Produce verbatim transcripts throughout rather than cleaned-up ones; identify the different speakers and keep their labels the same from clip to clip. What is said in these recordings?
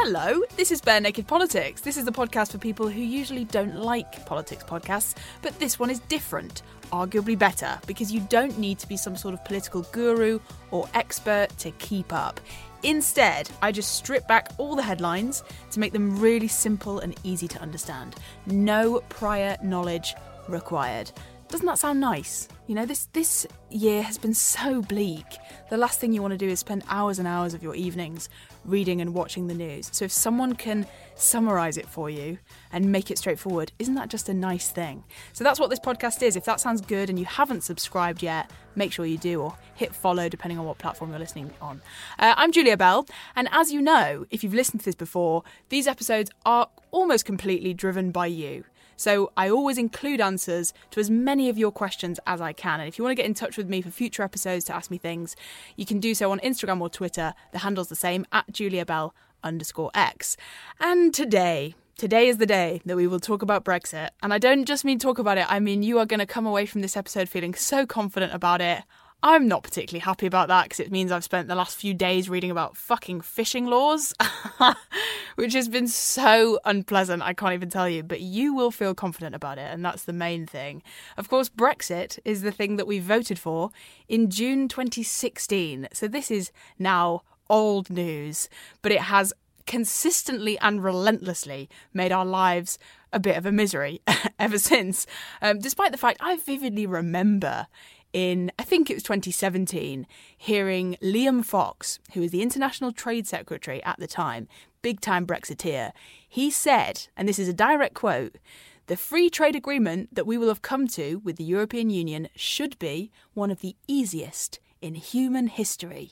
Speaker 1: Hello, this is Bare Naked Politics. This is the podcast for people who usually don't like politics podcasts, but this one is different, arguably better, because you don't need to be some sort of political guru or expert to keep up. Instead, I just strip back all the headlines to make them really simple and easy to understand. No prior knowledge required. Doesn't that sound nice? You know, this this year has been so bleak. The last thing you want to do is spend hours and hours of your evenings reading and watching the news. So if someone can summarise it for you and make it straightforward, isn't that just a nice thing? So that's what this podcast is. If that sounds good and you haven't subscribed yet, make sure you do, or hit follow depending on what platform you're listening on. Uh, I'm Julia Bell, and as you know, if you've listened to this before, these episodes are almost completely driven by you. So I always include answers to as many of your questions as I can. And if you want to get in touch with me for future episodes to ask me things, you can do so on Instagram or Twitter. The handle's the same, at juliabell underscore x. And today, today is the day that we will talk about Brexit. And I don't just mean talk about it, I mean you are going to come away from this episode feeling so confident about it. I'm not particularly happy about that because it means I've spent the last few days reading about fucking fishing laws, which has been so unpleasant, I can't even tell you, but you will feel confident about it, and that's the main thing. Of course, Brexit is the thing that we voted for in June twenty sixteen, so this is now old news, but it has consistently and relentlessly made our lives a bit of a misery ever since, um, despite the fact I vividly remember in, I think it was twenty seventeen, hearing Liam Fox, who was the International Trade Secretary at the time, big-time Brexiteer, he said, and this is a direct quote, "The free trade agreement that we will have come to with the European Union should be one of the easiest in human history."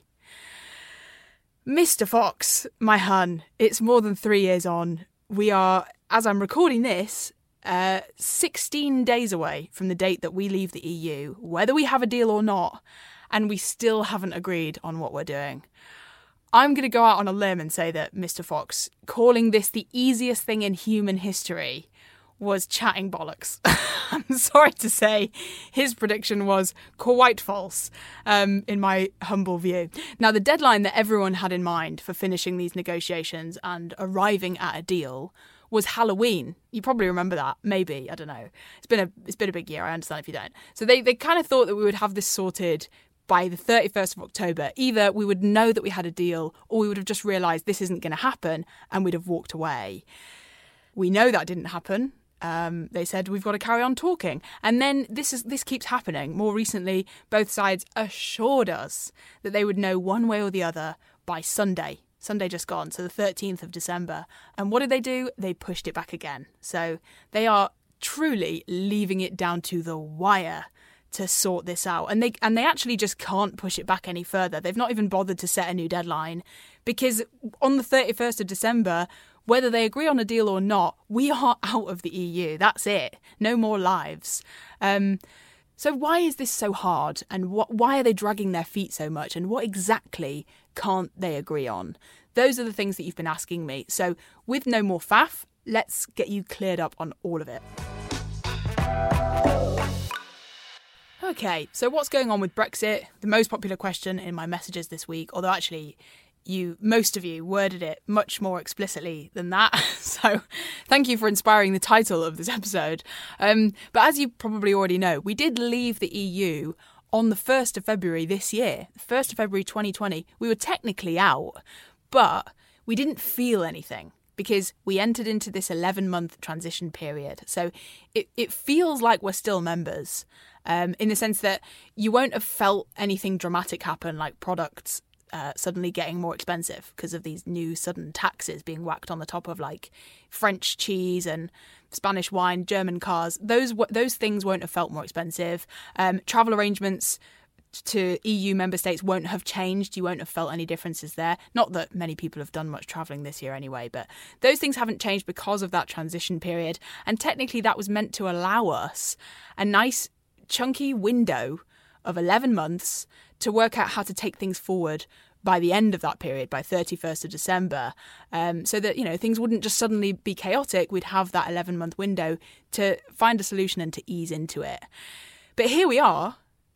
Speaker 1: Mister Fox, my hun, it's more than three years on. We are, as I'm recording this, Uh, sixteen days away from the date that we leave the E U, whether we have a deal or not, and we still haven't agreed on what we're doing. I'm going to go out on a limb and say that Mister Fox, calling this the easiest thing in human history, was chatting bollocks. I'm sorry to say his prediction was quite false, um, in my humble view. Now, the deadline that everyone had in mind for finishing these negotiations and arriving at a deal was Halloween. You probably remember that. Maybe. I don't know. It's been a it's been a big year. I understand if you don't. So they, they kind of thought that we would have this sorted by the thirty-first of October. Either we would know that we had a deal, or we would have just realised this isn't going to happen and we'd have walked away. We know that didn't happen. Um, they said we've got to carry on talking. And then this is this keeps happening. More recently, both sides assured us that they would know one way or the other by Sunday. Sunday just gone, so the thirteenth of December. And what did they do? They pushed it back again. So they are truly leaving it down to the wire to sort this out. And they and they actually just can't push it back any further. They've not even bothered to set a new deadline, because on the thirty-first of December, whether they agree on a deal or not, we are out of the E U. That's it. No more lives. Um, so why is this so hard? And what, why are they dragging their feet so much? And what exactly can't they agree on? Those are the things that you've been asking me. So with no more faff, let's get you cleared up on all of it. Okay, so what's going on with Brexit? The most popular question in my messages this week, although actually you, most of you, worded it much more explicitly than that. So thank you for inspiring the title of this episode. Um, but as you probably already know, we did leave the E U on the first of February this year, first of February twenty twenty. We were technically out, but we didn't feel anything because we entered into this eleven-month transition period. So it, it feels like we're still members, um, in the sense that you won't have felt anything dramatic happen, like products Uh, suddenly getting more expensive because of these new sudden taxes being whacked on the top of like French cheese and Spanish wine, German cars. Those those things won't have felt more expensive. Um, travel arrangements to E U member states won't have changed. You won't have felt any differences there. Not that many people have done much travelling this year anyway, but those things haven't changed because of that transition period. And technically that was meant to allow us a nice chunky window of eleven months to work out how to take things forward by the end of that period, by thirty-first of December, um, so that, you know, things wouldn't just suddenly be chaotic. We'd have that eleven-month window to find a solution and to ease into it. But here we are,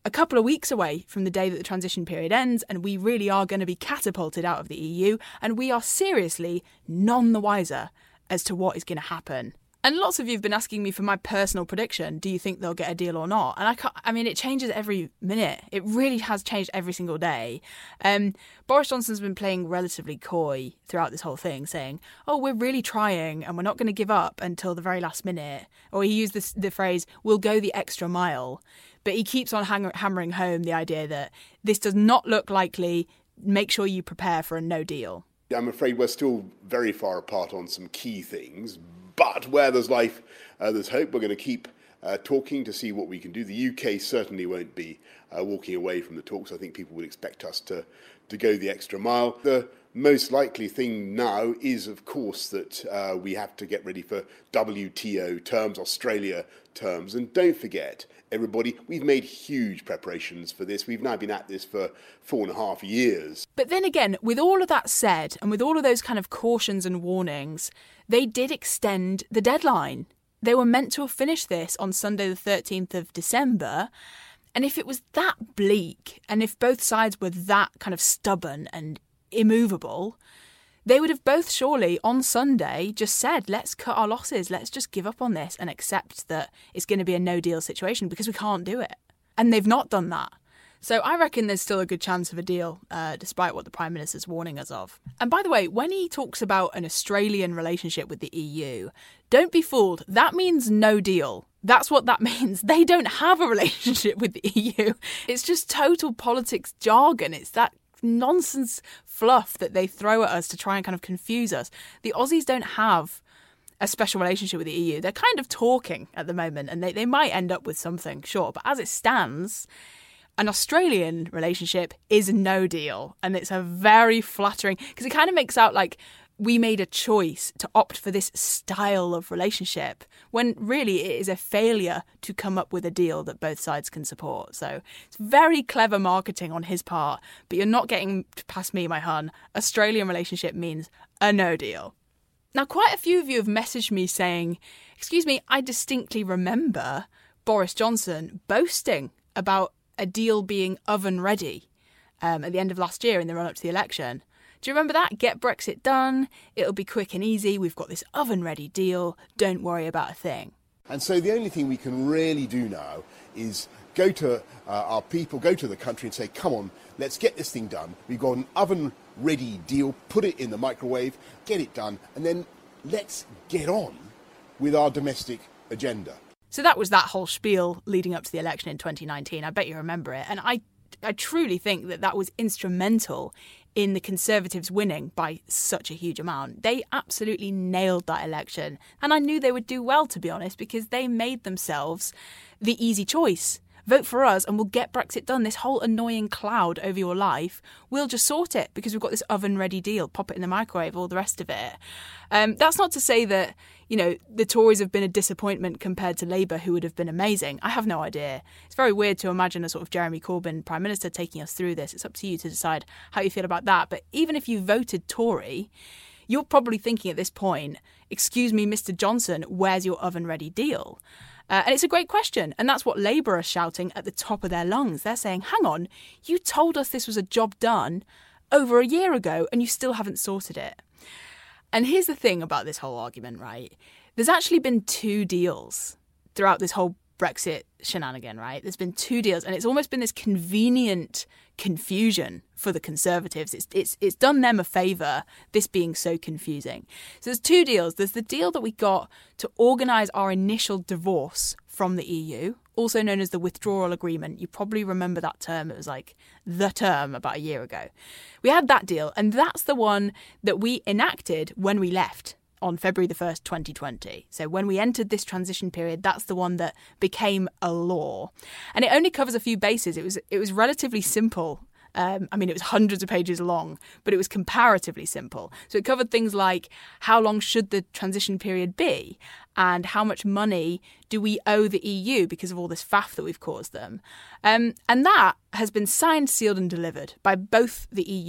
Speaker 1: a couple of weeks away from the day that the transition period ends, and we really are going to be catapulted out of the E U, and we are seriously none the wiser as to what is going to happen. And lots of you have been asking me for my personal prediction. Do you think they'll get a deal or not? And I can't, I mean, it changes every minute. It really has changed every single day. Um, Boris Johnson's been playing relatively coy throughout this whole thing, saying, oh, we're really trying and we're not going to give up until the very last minute. Or he used this, the phrase, we'll go the extra mile. But he keeps on hang- hammering home the idea that this does not look likely. Make sure you prepare for a no deal.
Speaker 2: I'm afraid we're still very far apart on some key things. But where there's life, uh, there's hope. We're going to keep uh, talking to see what we can do. The U K certainly won't be uh, walking away from the talks. I think people would expect us to, to go the extra mile. The most likely thing now is, of course, that uh, we have to get ready for W T O terms, Australia terms. And don't forget, everybody, we've made huge preparations for this. We've now been at this for four and a half years.
Speaker 1: But then again, with all of that said, and with all of those kind of cautions and warnings, they did extend the deadline. They were meant to have finished this on Sunday the thirteenth of December. And if it was that bleak, and if both sides were that kind of stubborn and immovable, they would have both surely on Sunday just said, let's cut our losses, let's just give up on this and accept that it's going to be a no deal situation because we can't do it. And they've not done that. So I reckon there's still a good chance of a deal, uh, despite what the Prime Minister's warning us of. And by the way, when he talks about an Australian relationship with the E U, don't be fooled. That means no deal. That's what that means. They don't have a relationship with the E U. It's just total politics jargon. It's that nonsense fluff that they throw at us to try and kind of confuse us. The Aussies don't have a special relationship with the E U. They're kind of talking at the moment, and they, they might end up with something, sure. But as it stands, an Australian relationship is no deal. And it's a very flattering, because it kind of makes out like we made a choice to opt for this style of relationship, when really it is a failure to come up with a deal that both sides can support. So it's very clever marketing on his part, but you're not getting past me, my hun. Australian relationship means a no deal. Now, quite a few of you have messaged me saying, excuse me, I distinctly remember Boris Johnson boasting about a deal being oven ready um, at the end of last year in the run-up to the election. Do you remember that? Get Brexit done. It'll be quick and easy. We've got this oven-ready deal. Don't worry about a thing.
Speaker 2: And so the only thing we can really do now is go to uh, our people, go to the country and say, come on, let's get this thing done. We've got an oven-ready deal. Put it in the microwave, get it done, and then let's get on with our domestic agenda.
Speaker 1: So that was that whole spiel leading up to the election in twenty nineteen. I bet you remember it. And I, I truly think that that was instrumental in the Conservatives winning by such a huge amount. They absolutely nailed that election. And I knew they would do well, to be honest, because they made themselves the easy choice. Vote for us and we'll get Brexit done. This whole annoying cloud over your life, we'll just sort it because we've got this oven-ready deal. Pop it in the microwave, all the rest of it. Um, that's not to say that, you know, the Tories have been a disappointment compared to Labour, who would have been amazing. I have no idea. It's very weird to imagine a sort of Jeremy Corbyn Prime Minister taking us through this. It's up to you to decide how you feel about that. But even if you voted Tory, you're probably thinking at this point, excuse me, Mister Johnson, where's your oven-ready deal? Uh, and it's a great question. And that's what Labour are shouting at the top of their lungs. They're saying, hang on, you told us this was a job done over a year ago and you still haven't sorted it. And here's the thing about this whole argument, right? There's actually been two deals throughout this whole Brexit shenanigan, right? There's been two deals and it's almost been this convenient confusion for the Conservatives. It's it's it's done them a favour, this being so confusing. So there's two deals. There's the deal that we got to organise our initial divorce from the E U, also known as the withdrawal agreement. You probably remember that term. It was like the term about a year ago. We had that deal, and that's the one that we enacted when we left on February the first, twenty twenty. So when we entered this transition period, that's the one that became a law. And it only covers a few bases. It was it was relatively simple. Um, I mean, it was hundreds of pages long, but it was comparatively simple. So it covered things like how long should the transition period be and how much money do we owe the E U because of all this faff that we've caused them. Um, and that has been signed, sealed and delivered by both the E U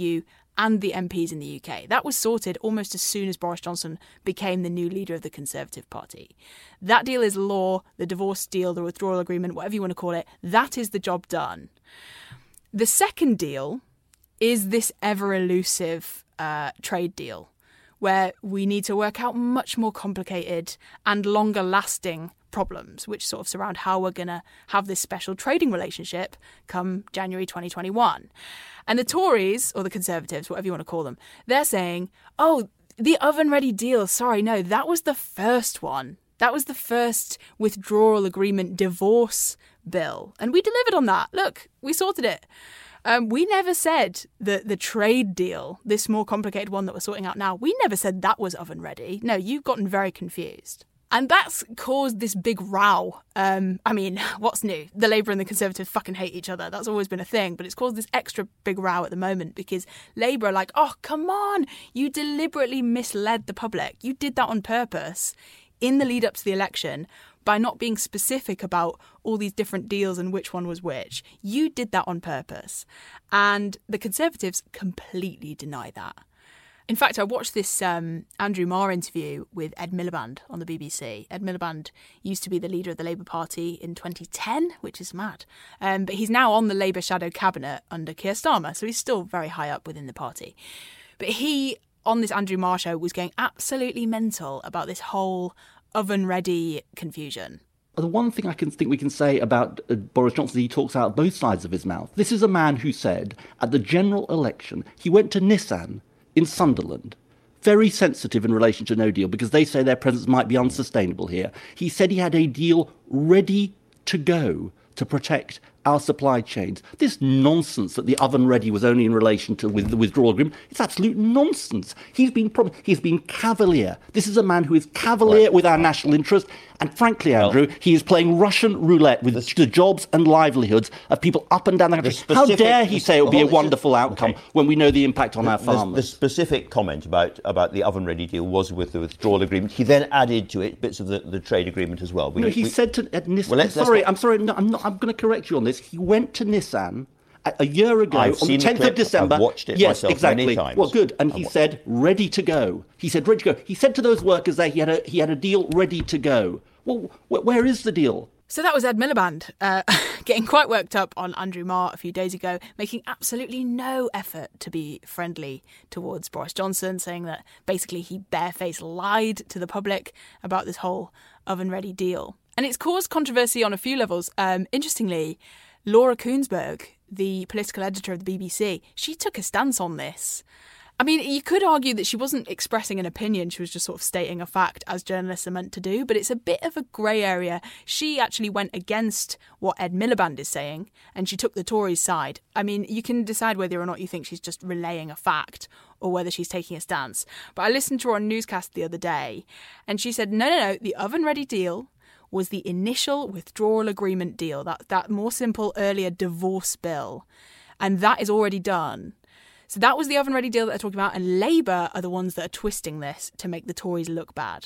Speaker 1: and the M Ps in the U K. That was sorted almost as soon as Boris Johnson became the new leader of the Conservative Party. That deal is law, the divorce deal, the withdrawal agreement, whatever you want to call it. That is the job done. The second deal is this ever-elusive uh, trade deal, where we need to work out much more complicated and longer-lasting problems, which sort of surround how we're going to have this special trading relationship come January twenty twenty-one. And the Tories, or the Conservatives, whatever you want to call them, they're saying, oh, the oven-ready deal, sorry, no, that was the first one. That was the first withdrawal agreement divorce bill. And we delivered on that. Look, we sorted it. Um, we never said that the trade deal, this more complicated one that we're sorting out now, we never said that was oven ready. No, you've gotten very confused. And that's caused this big row. Um, I mean, what's new? The Labour and the Conservatives fucking hate each other. That's always been a thing. But it's caused this extra big row at the moment because Labour are like, oh, come on. You deliberately misled the public. You did that on purpose in the lead up to the election by not being specific about all these different deals and which one was which. You did that on purpose. And the Conservatives completely deny that. In fact, I watched this um, Andrew Marr interview with Ed Miliband on the B B C. Ed Miliband used to be the leader of the Labour Party in twenty ten, which is mad. Um, but he's now on the Labour shadow cabinet under Keir Starmer, so he's still very high up within the party. But he, on this Andrew Marr show, was going absolutely mental about this whole oven-ready confusion.
Speaker 3: The one thing I can think we can say about uh, Boris Johnson, he talks out both sides of his mouth. This is a man who said at the general election, he went to Nissan in Sunderland, very sensitive in relation to no deal because they say their presence might be unsustainable here. He said he had a deal ready to go to protect our supply chains. This nonsense that the oven ready was only in relation to with the withdrawal agreement, it's absolute nonsense. He's been prob- he's been cavalier. This is a man who is cavalier right. with our national interest. And frankly, Andrew, well, he is playing Russian roulette with the, the jobs and livelihoods of people up and down the country. The specific, How dare he say it will be a wonderful outcome okay. when we know the impact on
Speaker 4: the,
Speaker 3: our farmers?
Speaker 4: The, the specific comment about, about the oven-ready deal was with the withdrawal agreement. He then added to it bits of the, the trade agreement as well. We,
Speaker 3: no, he
Speaker 4: we,
Speaker 3: said to uh, Nissan,
Speaker 4: well, let's,
Speaker 3: sorry,
Speaker 4: let's
Speaker 3: I'm sorry, no, I'm, not, I'm going to correct you on this. He went to Nissan a, a year ago
Speaker 4: I've
Speaker 3: on the tenth
Speaker 4: the
Speaker 3: of December.
Speaker 4: I've watched it
Speaker 3: yes,
Speaker 4: myself
Speaker 3: exactly.
Speaker 4: many times.
Speaker 3: Well, good. And he said, ready to go. He said, ready to go. He said to those workers there he had a, he had a deal ready to go. Well, wh- where is the deal?
Speaker 1: So that was Ed Miliband uh, getting quite worked up on Andrew Marr a few days ago, making absolutely no effort to be friendly towards Boris Johnson, saying that basically he barefaced lied to the public about this whole oven-ready deal. And it's caused controversy on a few levels. Um, interestingly, Laura Kuenssberg, the political editor of the B B C, she took a stance on this. I mean, you could argue that she wasn't expressing an opinion, she was just sort of stating a fact, as journalists are meant to do, but it's a bit of a grey area. She actually went against what Ed Miliband is saying, and she took the Tories' side. I mean, you can decide whether or not you think she's just relaying a fact or whether she's taking a stance. But I listened to her on Newscast the other day, and she said, no, no, no, the oven-ready deal was the initial withdrawal agreement deal, that, that more simple, earlier divorce bill, and that is already done. So that was the oven-ready deal that they're talking about, and Labour are the ones that are twisting this to make the Tories look bad.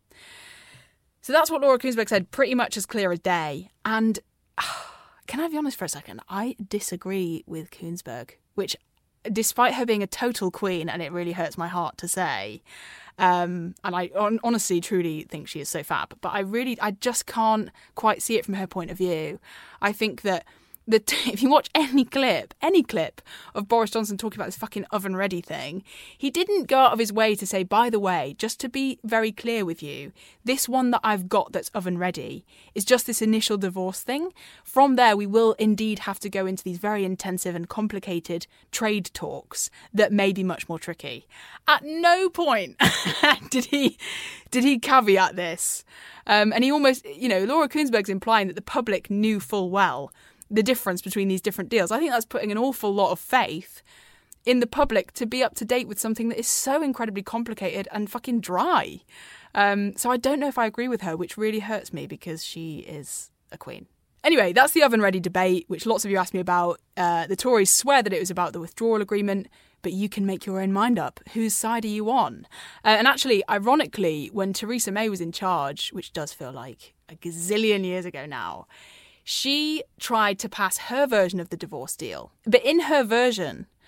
Speaker 1: So that's what Laura Kuenssberg said, pretty much as clear as day. And uh, can I be honest for a second? I disagree with Kuenssberg, which, despite her being a total queen, and it really hurts my heart to say, um, and I on, honestly, truly think she is so fab, but I really, I just can't quite see it from her point of view. I think that The t- if you watch any clip, any clip of Boris Johnson talking about this fucking oven-ready thing, he didn't go out of his way to say, by the way, just to be very clear with you, this one that I've got that's oven-ready is just this initial divorce thing. From there, we will indeed have to go into these very intensive and complicated trade talks that may be much more tricky. At no point did he did he caveat this. Um, and he almost, you know, Laura Kuenssberg's implying that the public knew full well the difference between these different deals. I think that's putting an awful lot of faith in the public to be up to date with something that is so incredibly complicated and fucking dry. Um, so I don't know if I agree with her, which really hurts me because she is a queen. Anyway, that's the oven-ready debate, which lots of you asked me about. Uh, the Tories swear that it was about the withdrawal agreement, but you can make your own mind up. Whose side are you on? Uh, and actually, ironically, when Theresa May was in charge, which does feel like a gazillion years ago now, she tried to pass her version of the divorce deal. But in her version,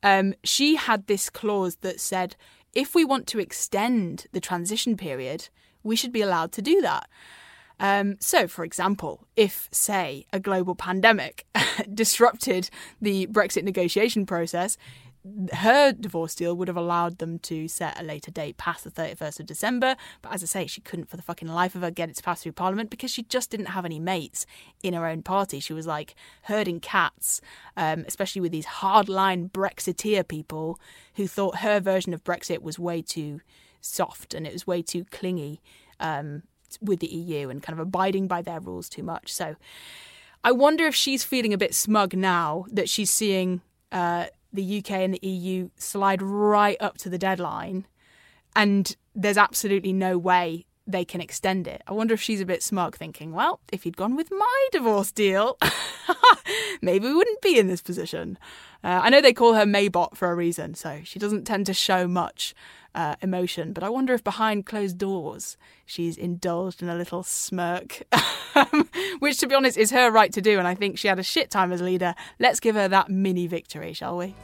Speaker 1: Um, she had this clause that said, if we want to extend the transition period, we should be allowed to do that. Um, so, for example, if, say, a global pandemic disrupted the Brexit negotiation process, her divorce deal would have allowed them to set a later date past the thirty-first of December. But as I say, she couldn't for the fucking life of her get it to pass through Parliament because she just didn't have any mates in her own party. She was like herding cats, um, especially with these hardline Brexiteer people who thought her version of Brexit was way too soft and it was way too clingy um, with the E U and kind of abiding by their rules too much. So I wonder if she's feeling a bit smug now that she's seeing Uh, the U K and the E U slide right up to the deadline and there's absolutely no way they can extend it. I wonder if she's a bit smug thinking, well, if you'd gone with my divorce deal, maybe we wouldn't be in this position. Uh, I know they call her Maybot for a reason, so she doesn't tend to show much uh, emotion, but I wonder if behind closed doors she's indulged in a little smirk, which, to be honest, is her right to do, and I think she had a shit time as leader. Let's give her that mini victory, shall we?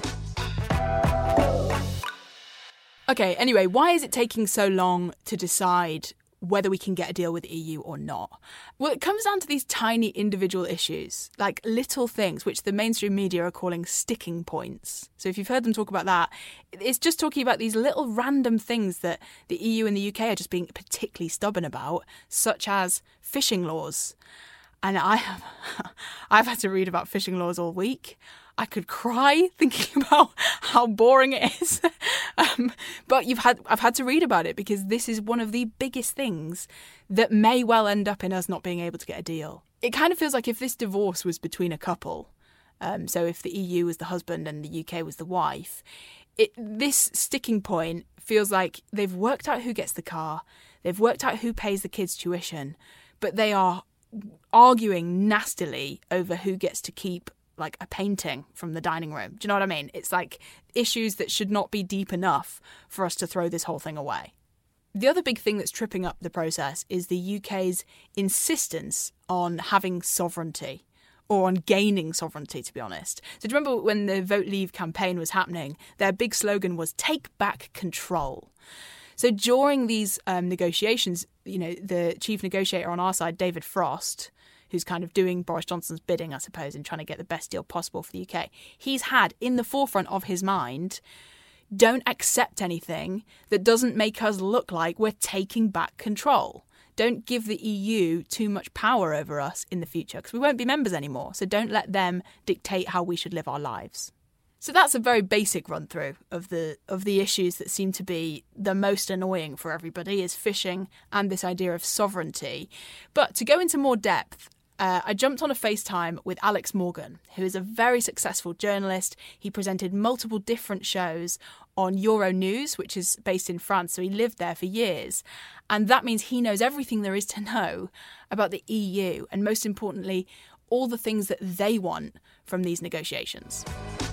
Speaker 1: Okay, anyway, why is it taking so long to decide whether we can get a deal with the E U or not? Well, it comes down to these tiny individual issues, like little things, which the mainstream media are calling sticking points. So if you've heard them talk about that, it's just talking about these little random things that the E U and the U K are just being particularly stubborn about, such as fishing laws. And I have, I've had to read about fishing laws all week. I could cry thinking about how boring it is. um, but you've had I've had to read about it because this is one of the biggest things that may well end up in us not being able to get a deal. It kind of feels like if this divorce was between a couple, um, so if the E U was the husband and the U K was the wife, it, this sticking point feels like they've worked out who gets the car, they've worked out who pays the kids' tuition, but they are arguing nastily over who gets to keep like a painting from the dining room. Do you know what I mean? It's like issues that should not be deep enough for us to throw this whole thing away. The other big thing that's tripping up the process is the U K's insistence on having sovereignty, or on gaining sovereignty, to be honest. So do you remember when the Vote Leave campaign was happening, their big slogan was take back control. So during these um, negotiations, you know, the chief negotiator on our side, David Frost, who's kind of doing Boris Johnson's bidding, I suppose, and trying to get the best deal possible for the U K, he's had in the forefront of his mind, don't accept anything that doesn't make us look like we're taking back control. Don't give the E U too much power over us in the future, because we won't be members anymore. So don't let them dictate how we should live our lives. So that's a very basic run through of the of the issues that seem to be the most annoying for everybody, is fishing and this idea of sovereignty. But to go into more depth, Uh, I jumped on a FaceTime with Alex Morgan, who is a very successful journalist. He presented multiple different shows on Euronews, which is based in France, so he lived there for years. And that means he knows everything there is to know about the E U, and most importantly, all the things that they want from these negotiations.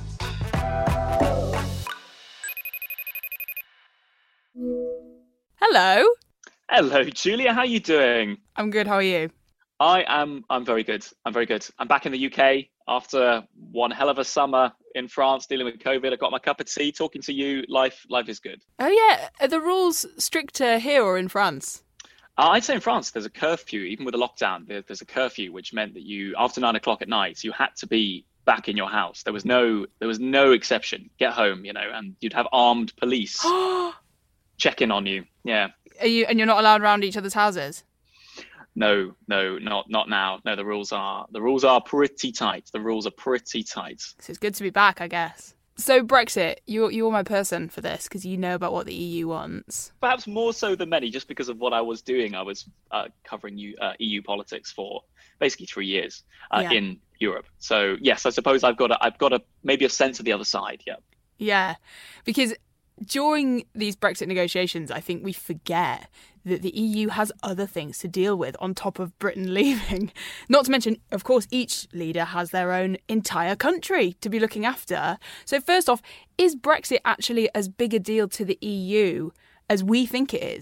Speaker 1: Hello.
Speaker 5: Hello, Julia. How are you doing?
Speaker 1: I'm good. How are you?
Speaker 5: I am. I'm very good. I'm very good. I'm back in the U K after one hell of a summer in France dealing with COVID. I got my cup of tea, talking to you. Life, life is good.
Speaker 1: Oh yeah, are the rules stricter here or in France?
Speaker 5: Uh, I'd say in France there's a curfew, even with a lockdown. There, there's a curfew, which meant that you, after nine o'clock at night, you had to be back in your house. There was no, there was no exception. Get home, you know, and you'd have armed police checking on you. Yeah. Are
Speaker 1: you? And you're not allowed around each other's houses?
Speaker 5: No, no, not not now. No, the rules are the rules are pretty tight. The rules are pretty tight.
Speaker 1: So it's good to be back, I guess. So Brexit, you're you're my person for this because you know about what the E U wants.
Speaker 5: Perhaps more so than many, just because of what I was doing. I was uh, covering U, uh, E U politics for basically three years uh, yeah. in Europe. So yes, I suppose I've got a, I've got a maybe a sense of the other side. Yeah.
Speaker 1: Yeah, because during these Brexit negotiations, I think we forget that the E U has other things to deal with on top of Britain leaving. Not to mention, of course, each leader has their own entire country to be looking after. So first off, is Brexit actually as big a deal to the E U as we think it is?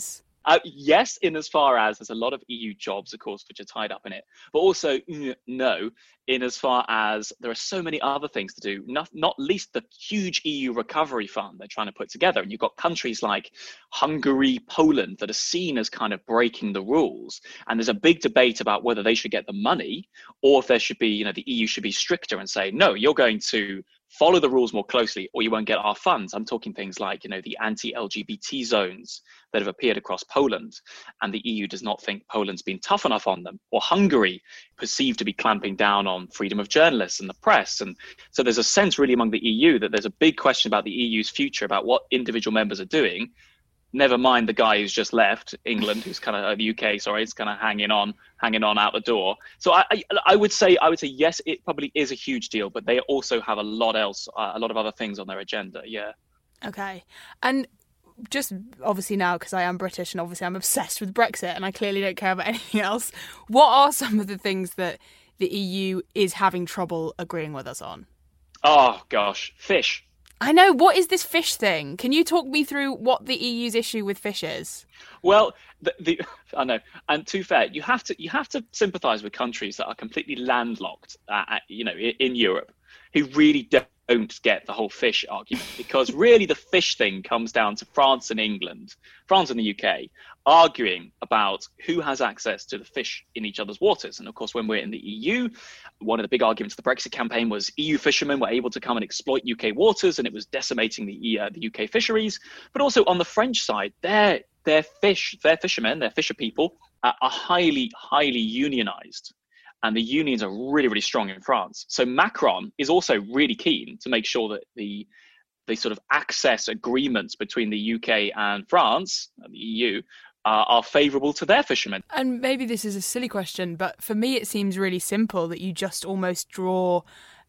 Speaker 5: Uh, yes, in as far as there's a lot of E U jobs, of course, which are tied up in it, but also no, in as far as there are so many other things to do, not, not least the huge E U recovery fund they're trying to put together. And you've got countries like Hungary, Poland that are seen as kind of breaking the rules. And there's a big debate about whether they should get the money or if there should be, you know, the E U should be stricter and say, no, you're going to follow the rules more closely or you won't get our funds. I'm talking things like, you know, the anti-L G B T zones that have appeared across Poland, and the E U does not think Poland's been tough enough on them, or Hungary perceived to be clamping down on freedom of journalists and the press. And so there's a sense really among the E U that there's a big question about the E U's future, about what individual members are doing. Never mind the guy who's just left, England, who's kind of uh, the U K, sorry, is kind of hanging on, hanging on out the door. So I, I, I would say, I would say yes, it probably is a huge deal, but they also have a lot else, uh, a lot of other things on their agenda. Yeah.
Speaker 1: Okay, and just obviously now, because I am British and obviously I'm obsessed with Brexit, and I clearly don't care about anything else. What are some of the things that the E U is having trouble agreeing with us on?
Speaker 5: Oh gosh, fish.
Speaker 1: I know. What is this fish thing? Can you talk me through what the E U's issue with fish is?
Speaker 5: Well, the, the I know, and to be fair, you have to you have to sympathise with countries that are completely landlocked, uh, you know, in, in Europe, who really don't get the whole fish argument, because really the fish thing comes down to France and England, France and the U K, arguing about who has access to the fish in each other's waters. And of course, when we're in the E U, one of the big arguments of the Brexit campaign was E U fishermen were able to come and exploit U K waters, and it was decimating the, uh, the U K fisheries. But also on the French side, their their fish, their fishermen, their fisher people uh, are highly, highly unionized. And the unions are really, really strong in France. So Macron is also really keen to make sure that the the sort of access agreements between the U K and France, and the E U, uh, are favourable to their fishermen.
Speaker 1: And maybe this is a silly question, but for me it seems really simple that you just almost draw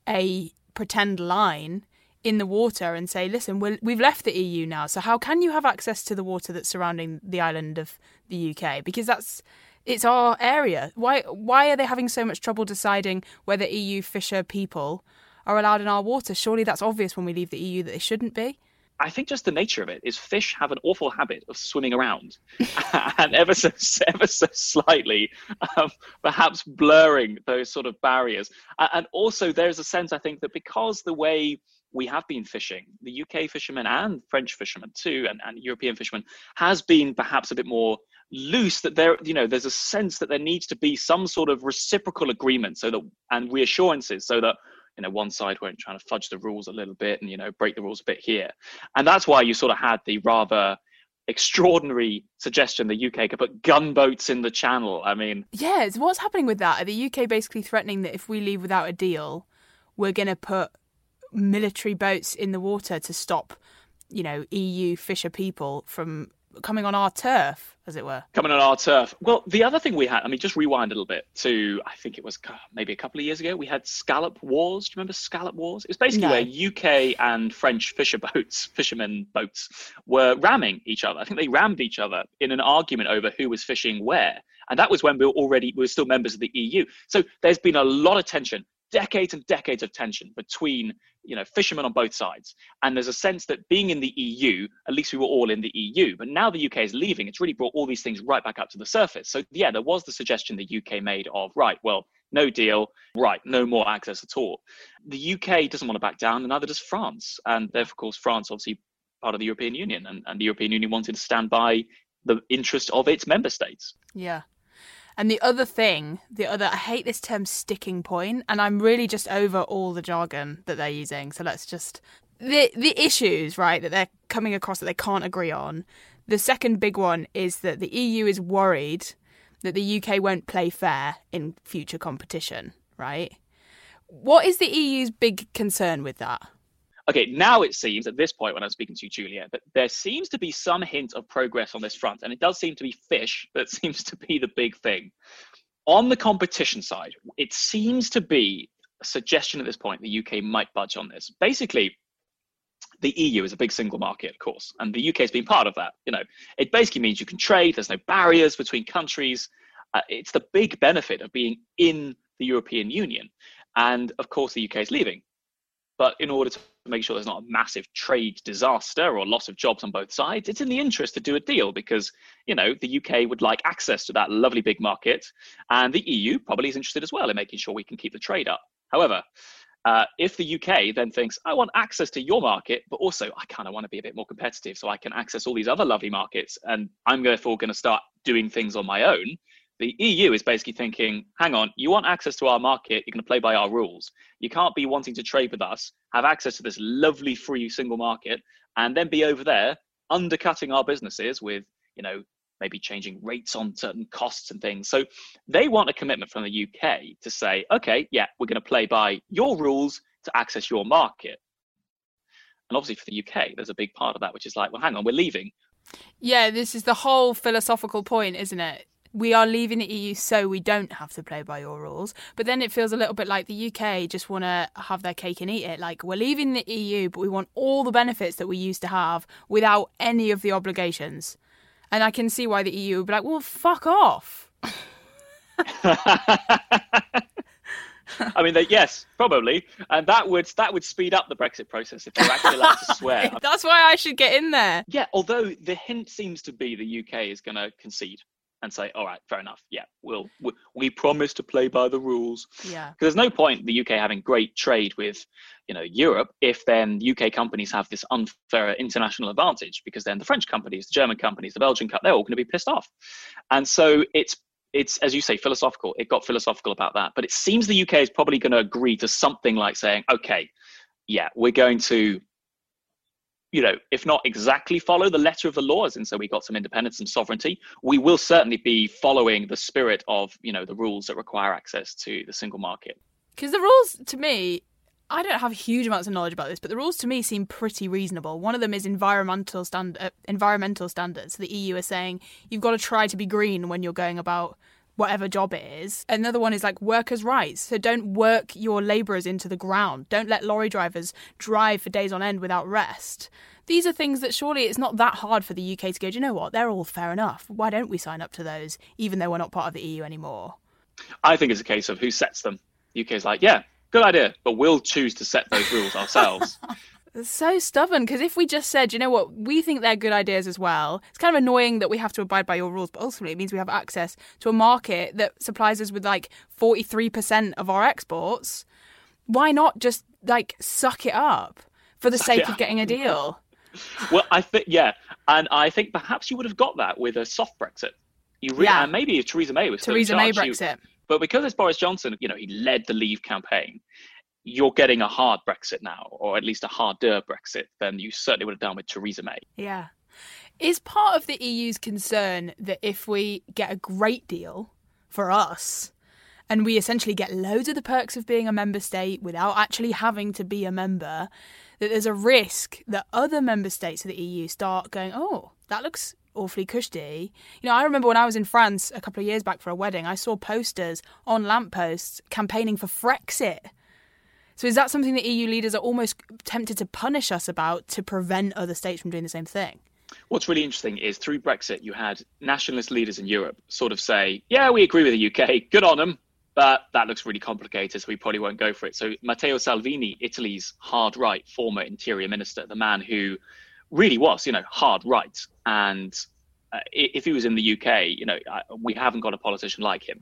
Speaker 1: a pretend line in the water and say, listen, we're, we've left the E U now, so how can you have access to the water that's surrounding the island of the U K? Because that's... it's our area. Why why are they having so much trouble deciding whether E U fisher people are allowed in our water? Surely that's obvious when we leave the E U that they shouldn't be.
Speaker 5: I think just the nature of it is fish have an awful habit of swimming around and ever so, ever so slightly, um, perhaps blurring those sort of barriers. And also there's a sense, I think, that because the way we have been fishing, the U K fishermen and French fishermen too, and, and European fishermen, has been perhaps a bit more loose, that there, you know, there's a sense that there needs to be some sort of reciprocal agreement, so that, and reassurances, so that, you know, one side won't try to fudge the rules a little bit and, you know, break the rules a bit here. And that's why you sort of had the rather extraordinary suggestion the U K could put gunboats in the channel. I mean,
Speaker 1: yeah, it's what's happening with that? Are the U K basically threatening that if we leave without a deal, we're going to put military boats in the water to stop, you know, E U fisher people from coming on our turf, as it were?
Speaker 5: Coming on our turf. Well, the other thing we had, I mean, just rewind a little bit to, I think it was maybe a couple of years ago, we had scallop wars. Do you remember scallop wars? It was basically
Speaker 1: No.
Speaker 5: where U K and French fisher boats, fishermen boats, were ramming each other. I think they rammed each other in an argument over who was fishing where. And that was when we were already, we were still members of the E U. So there's been a lot of tension, decades and decades of tension between, you know, fishermen on both sides. And there's a sense that being in the E U, at least we were all in the E U, but now the U K is leaving, it's really brought all these things right back up to the surface. So yeah, there was the suggestion the U K made of, right, well, no deal, right, no more access at all. The U K doesn't want to back down, and neither does France. And therefore, of course, France, obviously part of the European Union, and, and the European Union wanted to stand by the interest of its member states.
Speaker 1: Yeah. And the other thing, the other, I hate this term sticking point, and I'm really just over all the jargon that they're using. So let's just, the the issues, right, that they're coming across that they can't agree on. The second big one is that the E U is worried that the U K won't play fair in future competition, right? What is the E U's big concern with that?
Speaker 5: Okay, now it seems at this point when I'm speaking to you, Julia, that there seems to be some hint of progress on this front. And it does seem to be fish that seems to be the big thing. On the competition side, it seems to be a suggestion at this point the U K might budge on this. Basically, the E U is a big single market, of course, and the U K has been part of that. You know, it basically means you can trade, there's no barriers between countries. Uh, it's the big benefit of being in the European Union. And of course, the U K is leaving. But in order to make sure there's not a massive trade disaster or loss of jobs on both sides, it's in the interest to do a deal because, you know, the U K would like access to that lovely big market, and the E U probably is interested as well in making sure we can keep the trade up. However, uh, if the U K then thinks, I want access to your market, but also I kind of want to be a bit more competitive so I can access all these other lovely markets, and I'm therefore going to start doing things on my own, the E U is basically thinking, hang on, you want access to our market, you're going to play by our rules. You can't be wanting to trade with us, have access to this lovely free single market, and then be over there undercutting our businesses with, you know, maybe changing rates on certain costs and things. So they want a commitment from the U K to say, okay, yeah, we're going to play by your rules to access your market. And obviously for the U K, there's a big part of that, which is like, well, hang on, we're leaving.
Speaker 1: Yeah, this is the whole philosophical point, isn't it? We are leaving the E U so we don't have to play by your rules. But then it feels a little bit like the U K just want to have their cake and eat it. Like, we're leaving the E U, but we want all the benefits that we used to have without any of the obligations. And I can see why the E U would be like, well, fuck off.
Speaker 5: I mean, they, yes, probably. And that would that would speed up the Brexit process if they were actually allowed to swear.
Speaker 1: That's why I should get in there.
Speaker 5: Yeah, although the hint seems to be the U K is going to concede and say, all right, fair enough. Yeah, we'll, we, we promise to play by the rules.
Speaker 1: Yeah.
Speaker 5: Because there's no point in the U K having great trade with, you know, Europe if then U K companies have this unfair international advantage, because then the French companies, the German companies, the Belgian companies, they're all going to be pissed off. And so it's, it's, as you say, philosophical. It got philosophical about that. But it seems the U K is probably going to agree to something like saying, okay, yeah, we're going to, you know, if not exactly follow the letter of the law, as in so we got some independence and sovereignty, we will certainly be following the spirit of, you know, the rules that require access to the single market.
Speaker 1: Because the rules, to me, I don't have huge amounts of knowledge about this, but the rules to me seem pretty reasonable. One of them is environmental stand uh, environmental standards. The E U is saying you've got to try to be green when you're going about whatever job it is. Another one is like workers' rights. So don't work your labourers into the ground. Don't let lorry drivers drive for days on end without rest. These are things that surely it's not that hard for the U K to go, do you know what? They're all fair enough. Why don't we sign up to those, even though we're not part of the E U anymore?
Speaker 5: I think it's a case of who sets them. The U K is like, yeah, good idea, but we'll choose to set those rules ourselves.
Speaker 1: It's so stubborn, because if we just said, you know what, we think they're good ideas as well, it's kind of annoying that we have to abide by your rules, but ultimately it means we have access to a market that supplies us with like forty-three percent of our exports. Why not just like suck it up for the
Speaker 5: Suck
Speaker 1: sake
Speaker 5: it
Speaker 1: of
Speaker 5: up.
Speaker 1: getting a deal?
Speaker 5: Well, I think, yeah, and I think perhaps you would have got that with a soft Brexit. You really,
Speaker 1: Yeah.
Speaker 5: and maybe if Theresa May was still in
Speaker 1: Theresa May
Speaker 5: charge, you-
Speaker 1: Brexit.
Speaker 5: but because it's Boris Johnson, you know, he led the Leave campaign, you're getting a hard Brexit now, or at least a harder Brexit than you certainly would have done with Theresa May.
Speaker 1: Yeah. Is part of the E U's concern that if we get a great deal for us, and we essentially get loads of the perks of being a member state without actually having to be a member, that there's a risk that other member states of the E U start going, oh, that looks awfully cushy. You know, I remember when I was in France a couple of years back for a wedding, I saw posters on lampposts campaigning for Frexit. So is that something that E U leaders are almost tempted to punish us about to prevent other states from doing the same thing?
Speaker 5: What's really interesting is through Brexit, you had nationalist leaders in Europe sort of say, yeah, we agree with the U K, good on them, but that looks really complicated, so we probably won't go for it. So Matteo Salvini, Italy's hard right, former interior minister, the man who really was, you know, hard right. And uh, if he was in the U K, you know, we haven't got a politician like him.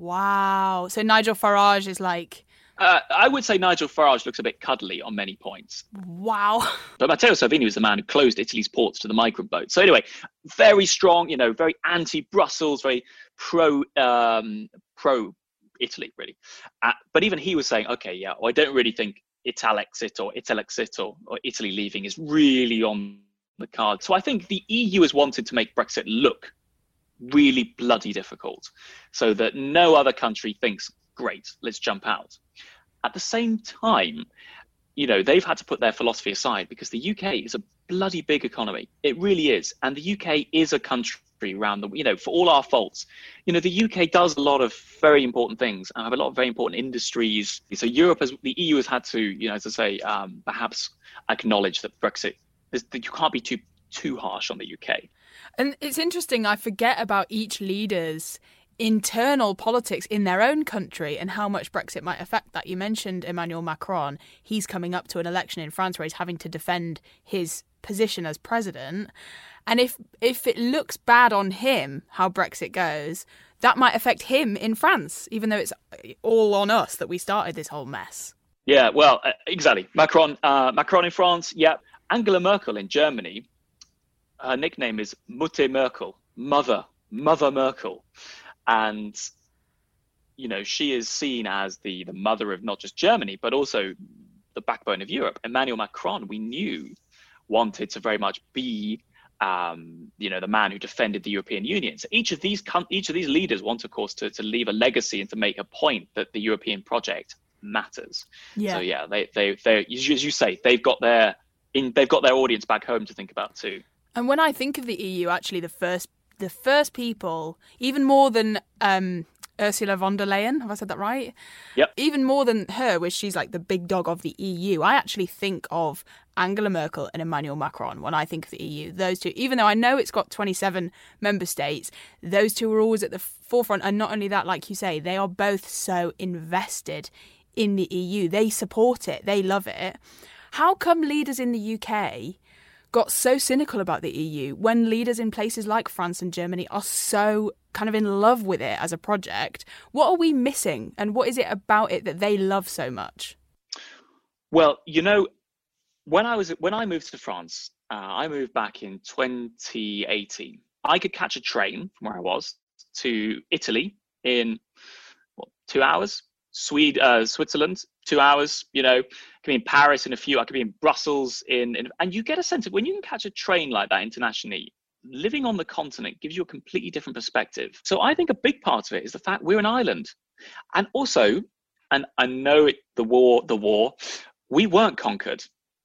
Speaker 1: Wow. So Nigel Farage is like...
Speaker 5: Uh, I would say Nigel Farage looks a bit cuddly on many points.
Speaker 1: Wow.
Speaker 5: But Matteo Salvini was the man who closed Italy's ports to the migrant boats. So anyway, very strong, you know, very anti-Brussels, very pro, um, pro-Italy, really. Uh, but even he was saying, okay, yeah, well, I don't really think Italexit or Italexit or, or Italy leaving is really on the card. So I think the E U has wanted to make Brexit look really bloody difficult so that no other country thinks, great, let's jump out. At the same time, you know, they've had to put their philosophy aside because the U K is a bloody big economy. It really is. And the U K is a country around the, you know, for all our faults, you know, the U K does a lot of very important things and have a lot of very important industries. So Europe has, the E U has had to, you know, as I say, um, perhaps acknowledge that Brexit, that you can't be too, too harsh on the U K.
Speaker 1: And it's interesting, I forget about each leader's internal politics in their own country and how much Brexit might affect that. You mentioned Emmanuel Macron. He's coming up to an election in France where he's having to defend his position as president. And if if it looks bad on him, how Brexit goes, that might affect him in France, even though it's all on us that we started this whole mess.
Speaker 5: Yeah, well, uh, exactly. Macron, uh, Macron in France, yeah. Angela Merkel in Germany, her nickname is Mutter Merkel, Mother, Mother Merkel. And, you know, she is seen as the, the mother of not just Germany, but also the backbone of Europe. Emmanuel Macron, we knew, wanted to very much be, um, you know, the man who defended the European Union. So each of these each of these leaders want, of course, to, to leave a legacy and to make a point that the European project matters. Yeah. So yeah, they they they as you say, they've got their in they've got their audience back home to think about too.
Speaker 1: And when I think of the E U, actually, the first the first people, even more than um, Ursula von der Leyen, have I said that right?
Speaker 5: Yep.
Speaker 1: Even more than her, where she's like the big dog of the E U, I actually think of Angela Merkel and Emmanuel Macron when I think of the E U. Those two, even though I know it's got twenty-seven member states, those two are always at the forefront. And not only that, like you say, they are both so invested in the E U. They support it. They love it. How come leaders in the U K got so cynical about the E U when leaders in places like France and Germany are so kind of in love with it as a project? What are we missing, and what is it about it that they love so much?
Speaker 5: Well, you know, when I was when I moved to France, uh, I moved back in twenty eighteen. I could catch a train from where I was to Italy in what, two hours. Sweden, uh, Switzerland, two hours, you know, I could be in Paris in a few, I could be in Brussels in, in, and you get a sense of when you can catch a train like that internationally, living on the continent gives you a completely different perspective. So I think a big part of it is the fact we're an island. And also, and I know it, the war, the war, we weren't conquered.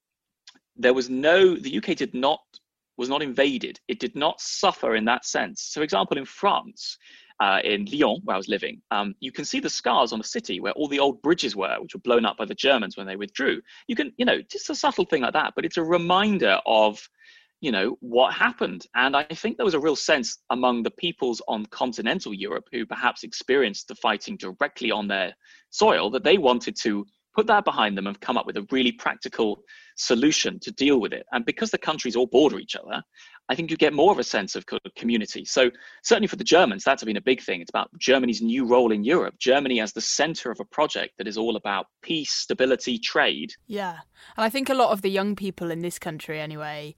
Speaker 5: There was no, the U K did not, was not invaded. It did not suffer in that sense. So for example, in France, Uh, in Lyon, where I was living, um, you can see the scars on the city where all the old bridges were, which were blown up by the Germans when they withdrew. You can, you know, just a subtle thing like that, but it's a reminder of, you know, what happened. And I think there was a real sense among the peoples on continental Europe who perhaps experienced the fighting directly on their soil that they wanted to put that behind them and come up with a really practical solution to deal with it. And because the countries all border each other, I think you get more of a sense of community. So certainly for the Germans, that's been a big thing. It's about Germany's new role in Europe. Germany as the center of a project that is all about peace, stability, trade.
Speaker 1: Yeah. And I think a lot of the young people in this country anyway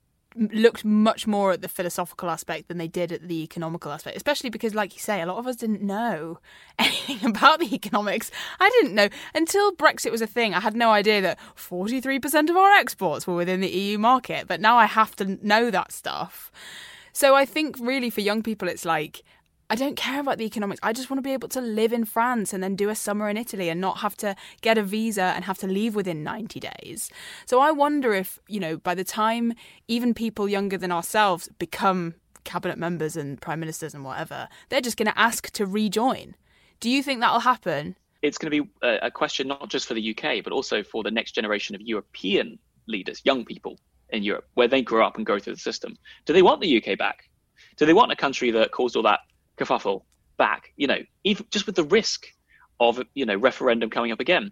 Speaker 1: looked much more at the philosophical aspect than they did at the economical aspect, especially because, like you say, a lot of us didn't know anything about the economics. I didn't know until Brexit was a thing. I had no idea that forty-three percent of our exports were within the E U market, but now I have to know that stuff. So I think really for young people, it's like, I don't care about the economics. I just want to be able to live in France and then do a summer in Italy and not have to get a visa and have to leave within ninety days. So I wonder if, you know, by the time even people younger than ourselves become cabinet members and prime ministers and whatever, they're just going to ask to rejoin. Do you think that'll happen?
Speaker 5: It's going to be a question not just for the U K, but also for the next generation of European leaders, young people in Europe, where they grew up and go through the system. Do they want the U K back? Do they want a country that caused all that kerfuffle back, you know, even just with the risk of, you know, referendum coming up again?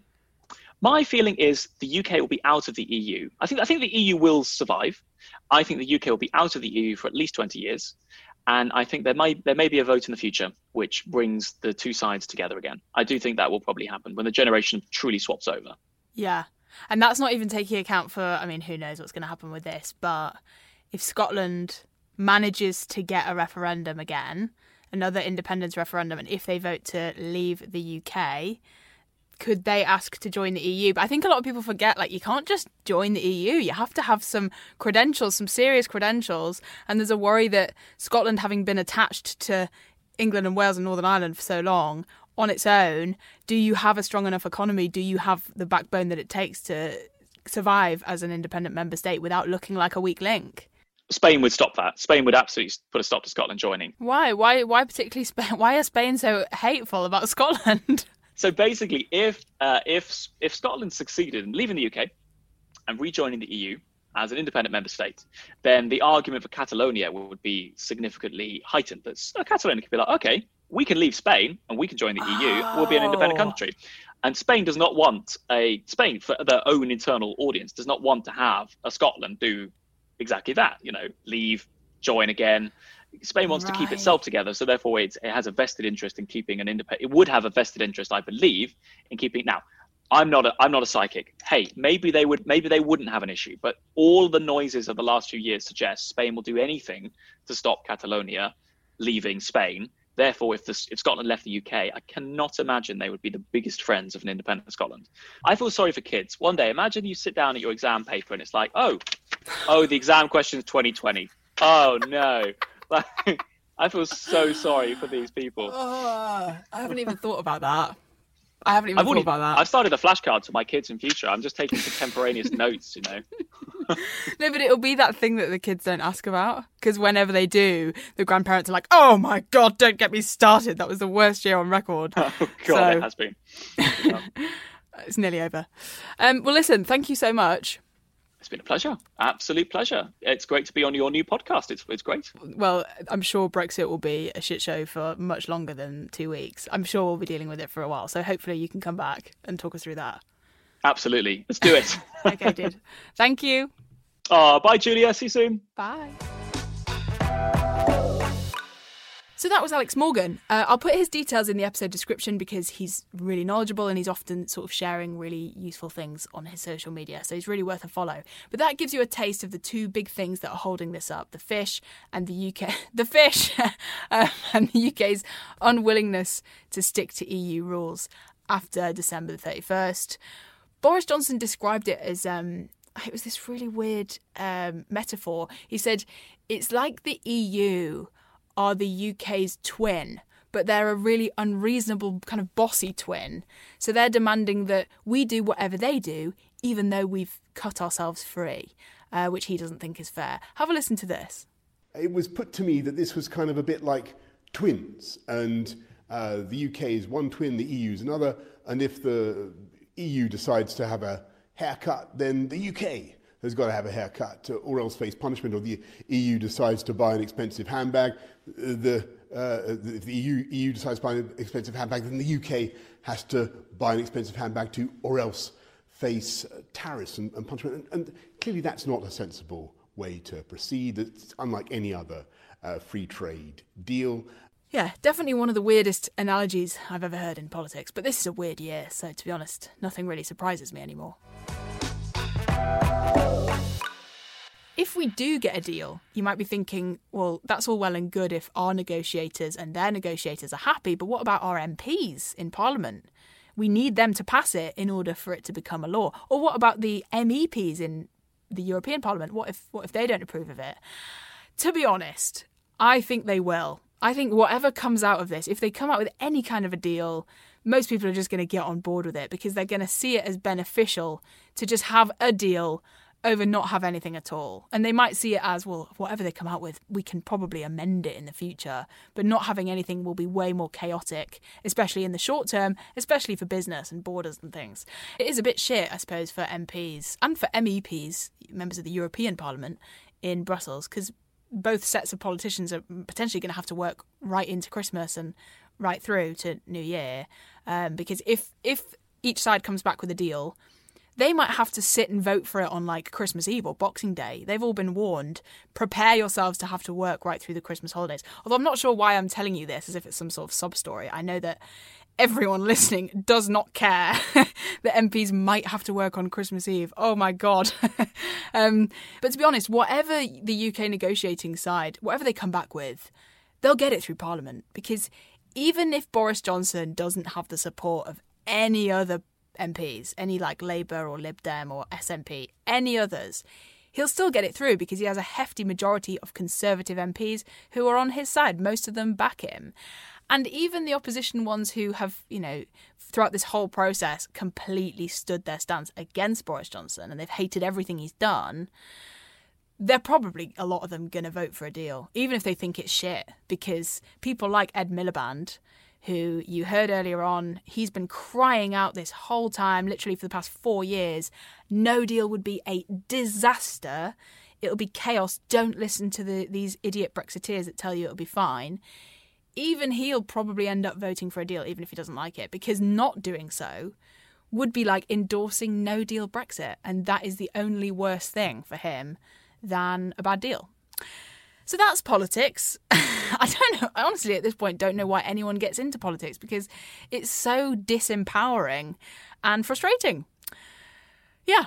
Speaker 5: My feeling is the U K will be out of the E U. I think I think the E U will survive. I think the U K will be out of the E U for at least twenty years. And I think there might there may be a vote in the future which brings the two sides together again. I do think that will probably happen when the generation truly swaps over.
Speaker 1: Yeah. And that's not even taking account for, I mean, who knows what's going to happen with this. But if Scotland manages to get a referendum again, another independence referendum, and if they vote to leave the U K, could they ask to join the E U? But I think a lot of people forget, like, you can't just join the E U. You have to have some credentials, some serious credentials. And there's a worry that Scotland, having been attached to England and Wales and Northern Ireland for so long, on its own, do you have a strong enough economy? Do you have the backbone that it takes to survive as an independent member state without looking like a weak link?
Speaker 5: Spain would stop that. Spain would absolutely put a stop to Scotland joining.
Speaker 1: Why? Why? Why particularly Spain? Why are Spain so hateful about Scotland?
Speaker 5: So basically, if uh, if if Scotland succeeded in leaving the U K and rejoining the E U as an independent member state, then the argument for Catalonia would be significantly heightened. That uh, Catalonia could be like, okay, we can leave Spain and we can join the E U. We'll be an independent
Speaker 1: Oh.
Speaker 5: country. And Spain does not want a Spain for their own internal audience does not want to have a Scotland do exactly that. You know, leave, join again. Spain wants to keep
Speaker 1: Right.
Speaker 5: itself together, so therefore it's, it has a vested interest in keeping an independent. It would have a vested interest, I believe, in keeping. Now, I'm not a I'm not a psychic. Hey, maybe they would maybe they wouldn't have an issue, but all the noises of the last few years suggest Spain will do anything to stop Catalonia leaving Spain. Therefore, if this, if Scotland left the U K, I cannot imagine they would be the biggest friends of an independent Scotland. I feel sorry for kids. One day, imagine you sit down at your exam paper and it's like, oh, oh, the exam question's twenty twenty. Oh no. Like, I feel so sorry for these people.
Speaker 1: Oh, I haven't even thought about that. I haven't even
Speaker 5: I've
Speaker 1: thought
Speaker 5: already,
Speaker 1: about that.
Speaker 5: I've started a flashcard to my kids in future. I'm just taking contemporaneous notes, you know.
Speaker 1: No, but it'll be that thing that the kids don't ask about. Because whenever they do, the grandparents are like, oh my God, don't get me started. That was the worst year on record.
Speaker 5: Oh, God,
Speaker 1: So-
Speaker 5: it has been. Yeah.
Speaker 1: It's nearly over. Um, well, listen, thank you so much.
Speaker 5: It's been a pleasure. Absolute pleasure. It's great to be on your new podcast. It's it's great.
Speaker 1: Well, I'm sure Brexit will be a shit show for much longer than two weeks. I'm sure we'll be dealing with it for a while. So hopefully you can come back and talk us through that.
Speaker 5: Absolutely. Let's do it.
Speaker 1: Okay, dude. Thank you.
Speaker 5: Oh, bye, Julia. See you soon.
Speaker 1: Bye. So that was Alex Morgan. Uh, I'll put his details in the episode description because he's really knowledgeable and he's often sort of sharing really useful things on his social media. So he's really worth a follow. But that gives you a taste of the two big things that are holding this up: the fish and the U K, the fish um, and the U K's unwillingness to stick to E U rules after December the thirty-first. Boris Johnson described it as um, it was this really weird um, metaphor. He said it's like the E U are the U K's twin, but they're a really unreasonable kind of bossy twin. So they're demanding that we do whatever they do, even though we've cut ourselves free, uh, which he doesn't think is fair. Have a listen to this.
Speaker 2: It was put to me that this was kind of a bit like twins, and uh, the U K is one twin, the E U is another, and if the E U decides to have a haircut, then the U K has got to have a haircut or else face punishment, or the E U decides to buy an expensive handbag, the, uh, if the E U, E U decides to buy an expensive handbag, then the U K has to buy an expensive handbag too, or else face tariffs and, and punishment. And, and clearly that's not a sensible way to proceed. It's unlike any other uh, free trade deal.
Speaker 1: Yeah, definitely one of the weirdest analogies I've ever heard in politics. But this is a weird year, so to be honest, nothing really surprises me anymore. If we do get a deal, you might be thinking, well, that's all well and good if our negotiators and their negotiators are happy, but what about our M Ps in Parliament? We need them to pass it in order for it to become a law. Or what about the M E Ps in the European Parliament? What if what if they don't approve of it? To be honest, I think they will. I think whatever comes out of this, if they come out with any kind of a deal, most people are just going to get on board with it because they're going to see it as beneficial to just have a deal over not have anything at all. And they might see it as, well, whatever they come out with, we can probably amend it in the future, but not having anything will be way more chaotic, especially in the short term, especially for business and borders and things. It is a bit shit, I suppose, for M Ps and for M E Ps, members of the European Parliament in Brussels, because both sets of politicians are potentially going to have to work right into Christmas and right through to New Year, um, because if if each side comes back with a deal, they might have to sit and vote for it on like Christmas Eve or Boxing Day. They've all been warned. Prepare yourselves to have to work right through the Christmas holidays. Although I'm not sure why I'm telling you this as if it's some sort of sub story. I know that everyone listening does not care that M Ps might have to work on Christmas Eve. Oh my God. um, but to be honest, whatever the U K negotiating side, whatever they come back with, they'll get it through Parliament. Because even if Boris Johnson doesn't have the support of any other M Ps, any like Labour or Lib Dem or S N P, any others, he'll still get it through because he has a hefty majority of Conservative M Ps who are on his side. Most of them back him. And even the opposition ones who have, you know, throughout this whole process completely stood their stance against Boris Johnson and they've hated everything he's done, they're probably, a lot of them, going to vote for a deal, even if they think it's shit, because people like Ed Miliband, who you heard earlier on, he's been crying out this whole time, literally for the past four years, no deal would be a disaster. It'll be chaos. Don't listen to the, these idiot Brexiteers that tell you it'll be fine. even he'll probably end up voting for a deal, even if he doesn't like it, because not doing so would be like endorsing no deal Brexit. And that is the only worse thing for him than a bad deal. So that's politics. I don't know. I honestly, at this point, don't know why anyone gets into politics, because it's so disempowering and frustrating. Yeah.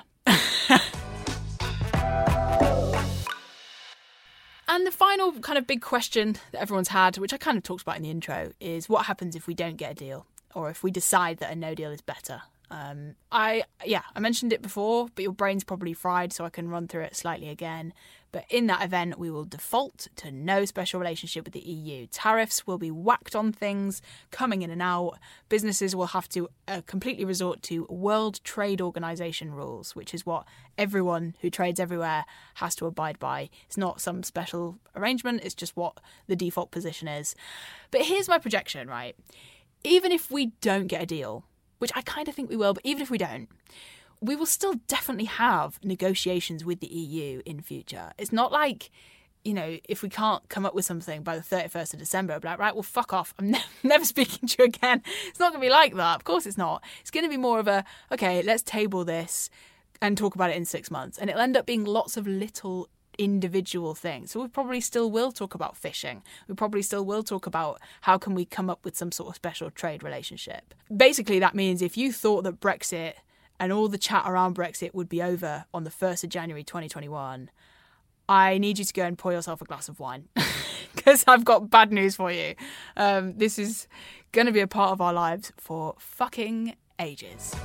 Speaker 1: And the final kind of big question that everyone's had, which I kind of talked about in the intro, is what happens if we don't get a deal, or if we decide that a no deal is better? Um, I yeah, I mentioned it before, but your brain's probably fried, so I can run through it slightly again. But in that event, we will default to no special relationship with the E U. Tariffs will be whacked on things coming in and out. Businesses will have to uh, completely resort to World Trade Organization rules, which is what everyone who trades everywhere has to abide by. It's not some special arrangement, it's just what the default position is. But here's my projection, right? Even if we don't get a deal, which I kind of think we will, but even if we don't, we will still definitely have negotiations with the E U in future. It's not like, you know, if we can't come up with something by the thirty-first of December, I'll be like, right, well, fuck off. I'm ne- never speaking to you again. It's not going to be like that. Of course it's not. It's going to be more of a, okay, let's table this and talk about it in six months. And it'll end up being lots of little individual things. So we probably still will talk about fishing. We probably still will talk about how can we come up with some sort of special trade relationship. Basically, that means if you thought that Brexit and all the chat around Brexit would be over on the first of January twenty twenty-one, I need you to go and pour yourself a glass of wine, because I've got bad news for you. Um, this is going to be a part of our lives for fucking ages.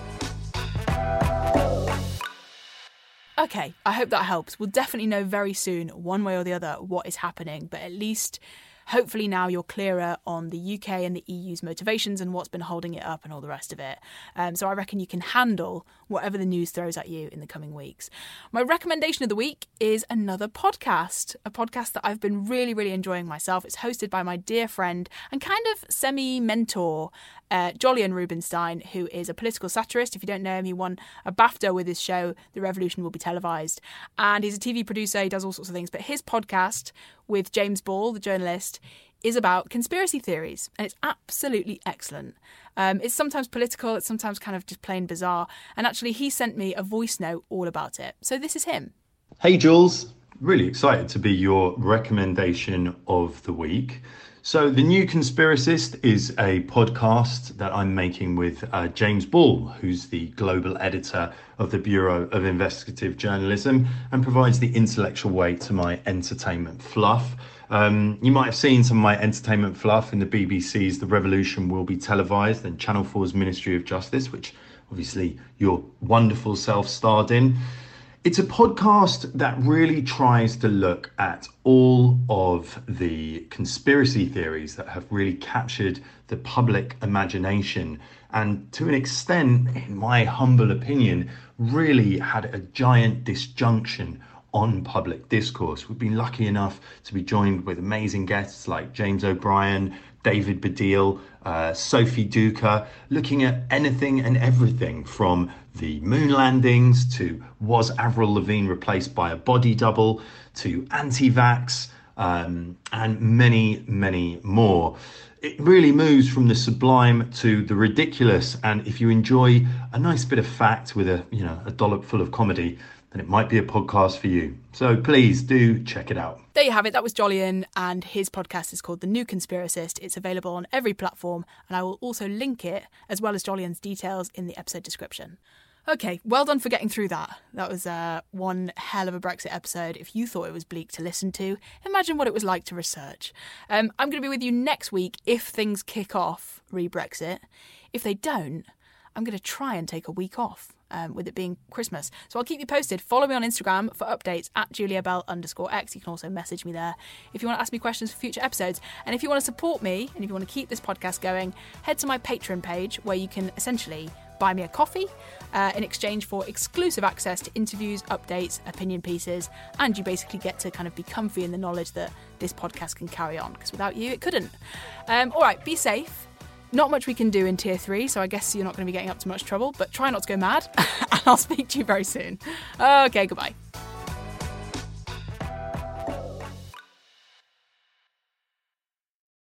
Speaker 1: Okay, I hope that helps. We'll definitely know very soon, one way or the other, what is happening. But at least, hopefully now you're clearer on the U K and the E U's motivations and what's been holding it up and all the rest of it. Um, so I reckon you can handle whatever the news throws at you in the coming weeks. My recommendation of the week is another podcast, a podcast that I've been really, really enjoying myself. It's hosted by my dear friend and kind of semi-mentor, Uh, Jolyon Rubinstein, who is a political satirist. If you don't know him, he won a BAFTA with his show, The Revolution Will Be Televised. And he's a T V producer, he does all sorts of things. But his podcast with James Ball, the journalist, is about conspiracy theories. And it's absolutely excellent. Um, it's sometimes political, it's sometimes kind of just plain bizarre. And actually, he sent me a voice note all about it. So this is him.
Speaker 6: Hey, Jules. Really excited to be your recommendation of the week. So The New Conspiracist is a podcast that I'm making with uh, James Ball, who's the global editor of the Bureau of Investigative Journalism and provides the intellectual weight to my entertainment fluff. Um, you might have seen some of my entertainment fluff in the B B C's The Revolution Will Be Televised and Channel four's Ministry of Justice, which obviously your wonderful self starred in. It's a podcast that really tries to look at all of the conspiracy theories that have really captured the public imagination and, to an extent, in my humble opinion, really had a giant disjunction on public discourse. We've been lucky enough to be joined with amazing guests like James O'Brien, David Baddiel, uh, Sophie Duker, looking at anything and everything from the moon landings to was Avril Lavigne replaced by a body double to anti-vax um, and many, many more. It really moves from the sublime to the ridiculous. And if you enjoy a nice bit of fact with a, you know, a dollop full of comedy, then it might be a podcast for you. So please do check it out.
Speaker 1: There you have it. That was Jolyon, and his podcast is called The New Conspiracist. It's available on every platform, and I will also link it, as well as Jolyon's details, in the episode description. Okay, well done for getting through that. That was uh, one hell of a Brexit episode. If you thought it was bleak to listen to, imagine what it was like to research. Um, I'm going to be with you next week if things kick off re-Brexit. If they don't, I'm going to try and take a week off. Um, with it being Christmas. So I'll keep you posted. Follow me on Instagram for updates at juliabell underscore x. You can also message me there if you want to ask me questions for future episodes. And if you want to support me and if you want to keep this podcast going, head to my Patreon page where you can essentially buy me a coffee uh, in exchange for exclusive access to interviews, updates, opinion pieces, and you basically get to kind of be comfy in the knowledge that this podcast can carry on, because without you it couldn't. Um, all right, be safe. Not much we can do in tier three, so I guess you're not going to be getting up to much trouble, but try not to go mad, and I'll speak to you very soon. Okay, goodbye.